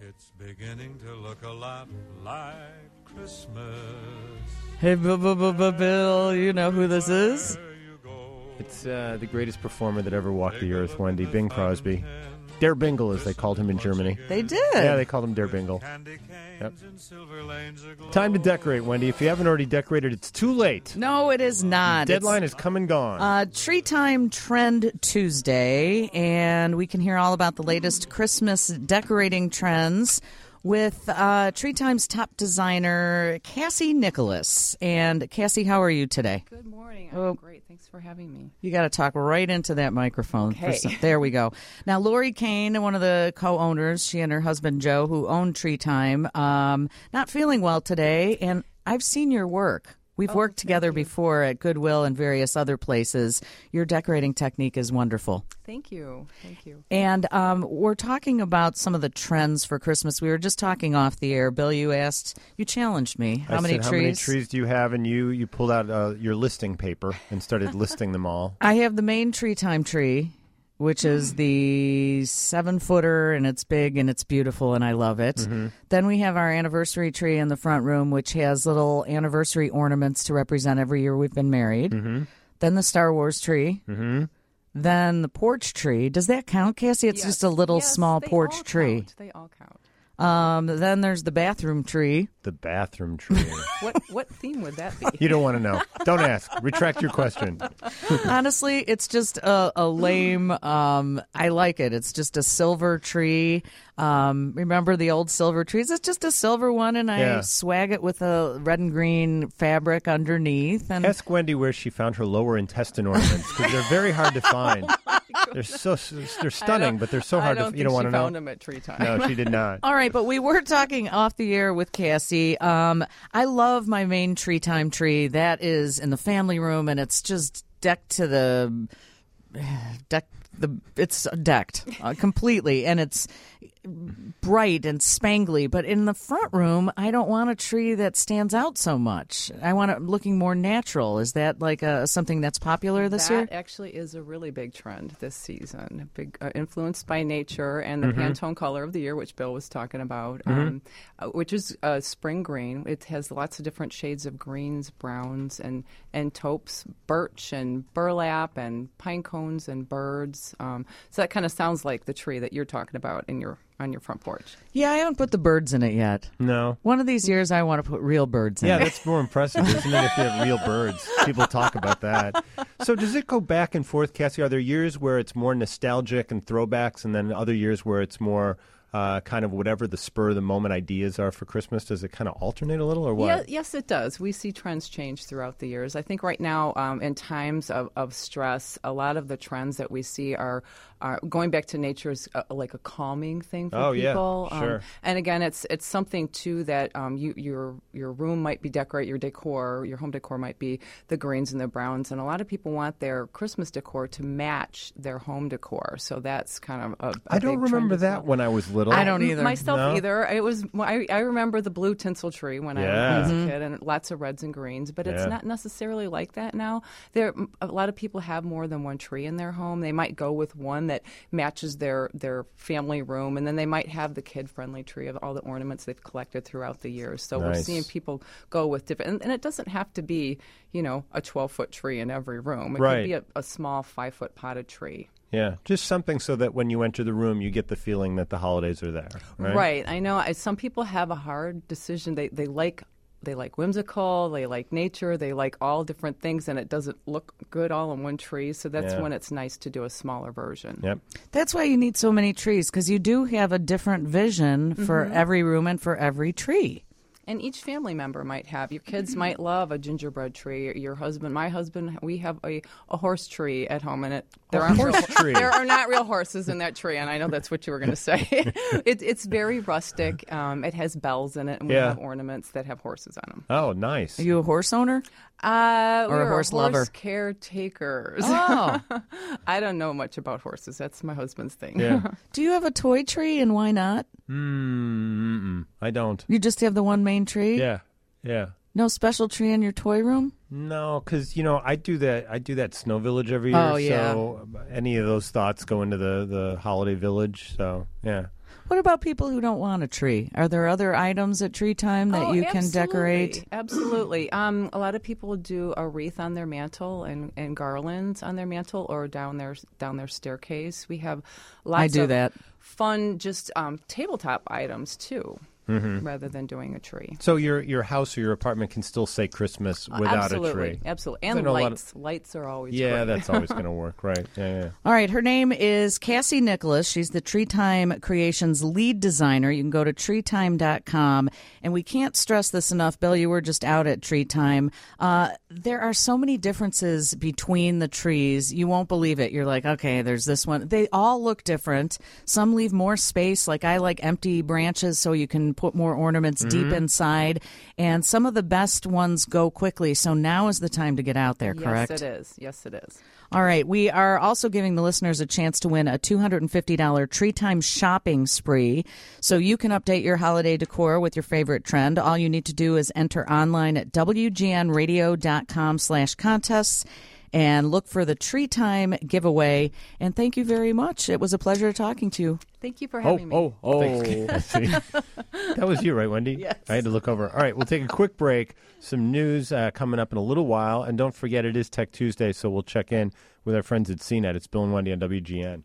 It's beginning to look a lot like Christmas. Hey, Bill, you know who this is? It's the greatest performer that ever walked the earth, Wendy, Bing Crosby. Der Bingle, as they called him in Germany. They did. Yeah, they called him Der Bingle. Yep. Time to decorate, Wendy. If you haven't already decorated, it's too late. No, it is not. Deadline is come and gone. Tree Time Trend Tuesday, and we can hear all about the latest Christmas decorating trends with Tree Time's top designer, Cassie Nicholas. And Cassie, how are you today? Good morning. I'm great. Thanks for having me. You got to talk right into that microphone. Okay. There we go. Now, Lori Kane, one of the co-owners, she and her husband Joe, who own Tree Time, not feeling well today, and I've seen your work. We've worked together before at Goodwill and various other places. Your decorating technique is wonderful. Thank you. Thank you. And we're talking about some of the trends for Christmas. We were just talking off the air. Bill, you challenged me. How many trees? How many trees do you have? And you pulled out your listing paper and started listing them all. I have the main Tree Time tree, which is the 7-footer, and it's big and it's beautiful, and I love it. Mm-hmm. Then we have our anniversary tree in the front room, which has little anniversary ornaments to represent every year we've been married. Mm-hmm. Then the Star Wars tree. Mm-hmm. Then the porch tree. Does that count, Cassie? It's just a little small porch tree. Count. They all count. Then there's the bathroom tree. The bathroom tree. What theme would that be? You don't want to know. Don't ask. Retract your question. Honestly, it's just a lame, I like it. It's just a silver tree. Remember the old silver trees? It's just a silver one, and I swag it with a red and green fabric underneath. And ask Wendy where she found her lower intestine ornaments, because they're very hard to find. They're stunning, but they're so hard to. You don't want to know. I found them at Tree Time. No, she did not. All right, but we were talking off the air with Cassie. I love my main Tree Time tree. That is in the family room, and it's just decked to the it's decked completely, and it's bright and spangly. But in the front room, I don't want a tree that stands out so much. I want it looking more natural. Is that like something that's popular this year? That actually is a really big trend this season. Big influenced by nature and the Pantone color of the year, which Bill was talking about, which is spring green. It has lots of different shades of greens, browns, and taupes, birch and burlap and pine cones and birds. So that kind of sounds like the tree that you're talking about on your front porch. Yeah, I haven't put the birds in it yet. No. One of these years I want to put real birds in it. Yeah, that's more impressive, isn't it, if you have real birds? People talk about that. So does it go back and forth, Cassie? Are there years where it's more nostalgic and throwbacks, and then other years where it's more kind of whatever the spur-of-the-moment ideas are for Christmas? Does it kind of alternate a little, or what? Yeah, yes, it does. We see trends change throughout the years. I think right now, in times of stress, a lot of the trends that we see are going back to nature is like a calming thing for people. Yeah, sure. And again, it's something too that your room might be decorate, your decor, your home decor might be the greens and the browns, and a lot of people want their Christmas decor to match their home decor. So that's kind of a I don't big remember trend that when I was little. I don't either. Myself either. It was. I remember the blue tinsel tree when I was a kid, and lots of reds and greens. But it's not necessarily like that now. A lot of people have more than one tree in their home. They might go with one that matches their family room, and then they might have the kid-friendly tree of all the ornaments they've collected throughout the years. So we're seeing people go with different, and it doesn't have to be, a 12-foot tree in every room. It could be a small 5-foot potted tree. Yeah, just something so that when you enter the room, you get the feeling that the holidays are there. Right. I know some people have a hard decision. They like whimsical, they like nature, they like all different things, and it doesn't look good all in one tree. So that's when it's nice to do a smaller version. Yep. That's why you need so many trees, because you do have a different vision for every room and for every tree. And each family member might have. Your kids might love a gingerbread tree. Your husband, my husband, we have a horse tree at home, and there are not real horses in that tree. And I know that's what you were going to say. It's very rustic. It has bells in it, and we have ornaments that have horses on them. Oh, nice. Are you a horse owner? Or a horse lover? Caretakers. Oh. I don't know much about horses. That's my husband's thing. Yeah. Do you have a toy tree, and why not? I don't. You just have the one main tree? Yeah. No special tree in your toy room? No, because I do that Snow Village every year. Oh, yeah. So any of those thoughts go into the holiday village. So yeah. What about people who don't want a tree? Are there other items at tree time that you can decorate? Absolutely. A lot of people do a wreath on their mantle and garlands on their mantle or down their staircase. We have lots of fun just tabletop items too. Rather than doing a tree. So your house or your apartment can still say Christmas without a tree. Absolutely. And lights. Lights are always great. That's always going to work, right. Yeah. All right, her name is Cassie Nicholas. She's the Tree Time Creations lead designer. You can go to treetime.com. And we can't stress this enough. Bill, you were just out at Tree Time. There are so many differences between the trees. You won't believe it. You're like, okay, there's this one. They all look different. Some leave more space. Like I like empty branches so you can put more ornaments deep inside. And some of the best ones go quickly. So now is the time to get out there, correct? Yes, it is. All right. We are also giving the listeners a chance to win a $250 Tree Time shopping spree. So you can update your holiday decor with your favorite trend. All you need to do is enter online at wgnradio.com/contests and look for the Tree Time giveaway. And thank you very much. It was a pleasure talking to you. Thank you for having me. Thanks, Cassie. That was you, right, Wendy? Yes. I had to look over. All right, we'll take a quick break. Some news coming up in a little while. And don't forget, it is Tech Tuesday, so we'll check in with our friends at CNET. It's Bill and Wendy on WGN.